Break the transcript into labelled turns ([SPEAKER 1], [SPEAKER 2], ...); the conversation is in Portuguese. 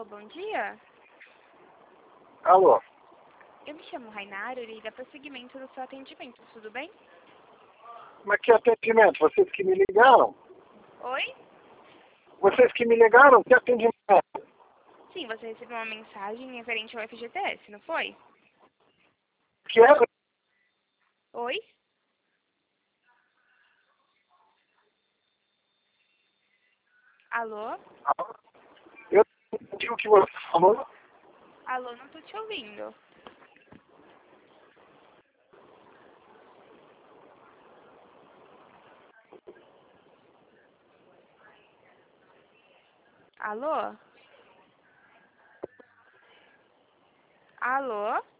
[SPEAKER 1] Alô, bom dia.
[SPEAKER 2] Alô?
[SPEAKER 1] Eu me chamo Rainário e dá prosseguimento do seu atendimento, tudo bem?
[SPEAKER 2] Mas que atendimento? Vocês que me ligaram?
[SPEAKER 1] Oi?
[SPEAKER 2] Vocês que me ligaram? Que atendimento?
[SPEAKER 1] Sim, você recebeu uma mensagem referente ao FGTS, não foi?
[SPEAKER 2] Que é?
[SPEAKER 1] Oi? Alô?
[SPEAKER 2] Eu não entendi o que você falou.
[SPEAKER 1] Alô, não tô te ouvindo. Alô? Alô?